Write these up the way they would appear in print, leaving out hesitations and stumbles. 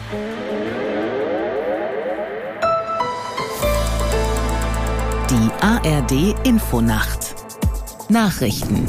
Die ARD-Infonacht. Nachrichten.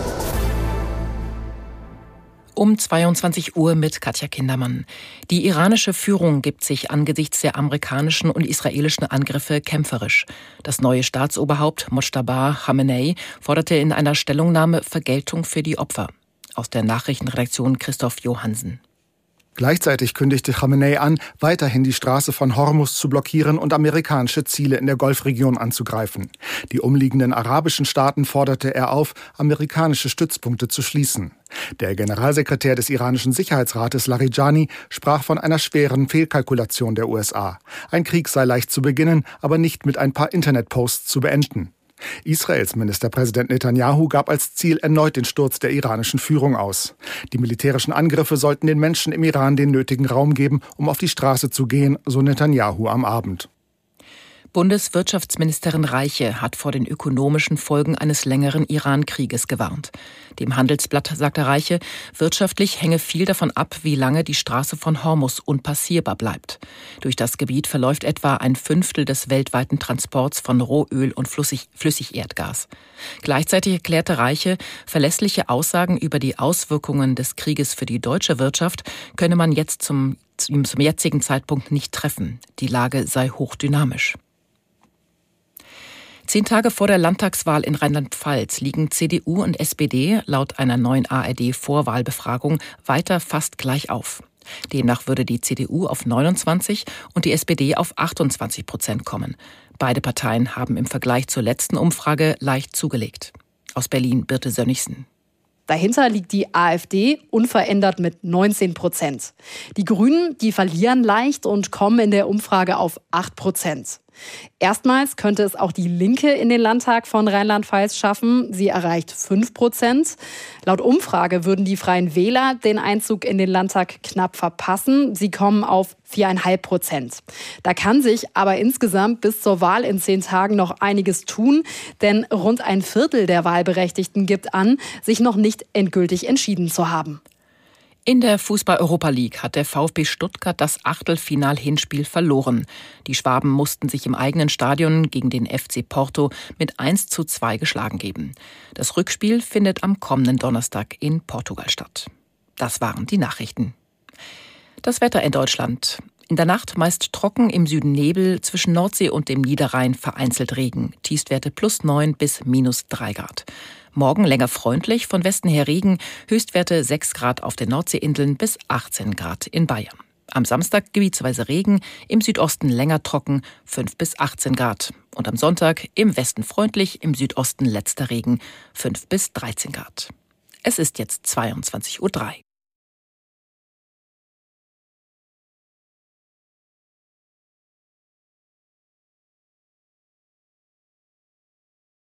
Um 22 Uhr mit Katja Kindermann. Die iranische Führung gibt sich angesichts der amerikanischen und israelischen Angriffe kämpferisch. Das neue Staatsoberhaupt Mojtaba Khamenei forderte in einer Stellungnahme Vergeltung für die Opfer. Aus der Nachrichtenredaktion Christoph Johansen. Gleichzeitig kündigte Khamenei an, weiterhin die Straße von Hormuz zu blockieren und amerikanische Ziele in der Golfregion anzugreifen. Die umliegenden arabischen Staaten forderte er auf, amerikanische Stützpunkte zu schließen. Der Generalsekretär des iranischen Sicherheitsrates Larijani sprach von einer schweren Fehlkalkulation der USA. Ein Krieg sei leicht zu beginnen, aber nicht mit ein paar Internetposts zu beenden. Israels Ministerpräsident Netanyahu gab als Ziel erneut den Sturz der iranischen Führung aus. Die militärischen Angriffe sollten den Menschen im Iran den nötigen Raum geben, um auf die Straße zu gehen, so Netanyahu am Abend. Bundeswirtschaftsministerin Reiche hat vor den ökonomischen Folgen eines längeren Iran-Krieges gewarnt. Dem Handelsblatt sagte Reiche, wirtschaftlich hänge viel davon ab, wie lange die Straße von Hormuz unpassierbar bleibt. Durch das Gebiet verläuft etwa 1/5 des weltweiten Transports von Rohöl und Flüssigerdgas. Gleichzeitig erklärte Reiche, verlässliche Aussagen über die Auswirkungen des Krieges für die deutsche Wirtschaft könne man jetzt zum jetzigen Zeitpunkt nicht treffen. Die Lage sei hochdynamisch. 10 Tage vor der Landtagswahl in Rheinland-Pfalz liegen CDU und SPD laut einer neuen ARD-Vorwahlbefragung weiter fast gleich auf. Demnach würde die CDU auf 29 und die SPD auf 28% kommen. Beide Parteien haben im Vergleich zur letzten Umfrage leicht zugelegt. Aus Berlin Birte Sönnigsen. Dahinter liegt die AfD unverändert mit 19%. Die Grünen, die verlieren leicht und kommen in der Umfrage auf 8%. Erstmals könnte es auch die Linke in den Landtag von Rheinland-Pfalz schaffen. Sie erreicht 5%. Laut Umfrage würden die Freien Wähler den Einzug in den Landtag knapp verpassen. Sie kommen auf 4,5%. Da kann sich aber insgesamt bis zur Wahl in 10 Tagen noch einiges tun, denn rund 1/4 der Wahlberechtigten gibt an, sich noch nicht endgültig entschieden zu haben. In der Fußball-Europa League hat der VfB Stuttgart das Achtelfinal-Hinspiel verloren. Die Schwaben mussten sich im eigenen Stadion gegen den FC Porto mit 1:2 geschlagen geben. Das Rückspiel findet am kommenden Donnerstag in Portugal statt. Das waren die Nachrichten. Das Wetter in Deutschland. In der Nacht meist trocken, im Süden Nebel, zwischen Nordsee und dem Niederrhein vereinzelt Regen. Tiefstwerte +9 bis -3 Grad. Morgen länger freundlich, von Westen her Regen, Höchstwerte 6 Grad auf den Nordseeinseln bis 18 Grad in Bayern. Am Samstag gebietsweise Regen, im Südosten länger trocken, 5 bis 18 Grad. Und am Sonntag im Westen freundlich, im Südosten letzter Regen, 5 bis 13 Grad. Es ist jetzt 22:03 Uhr.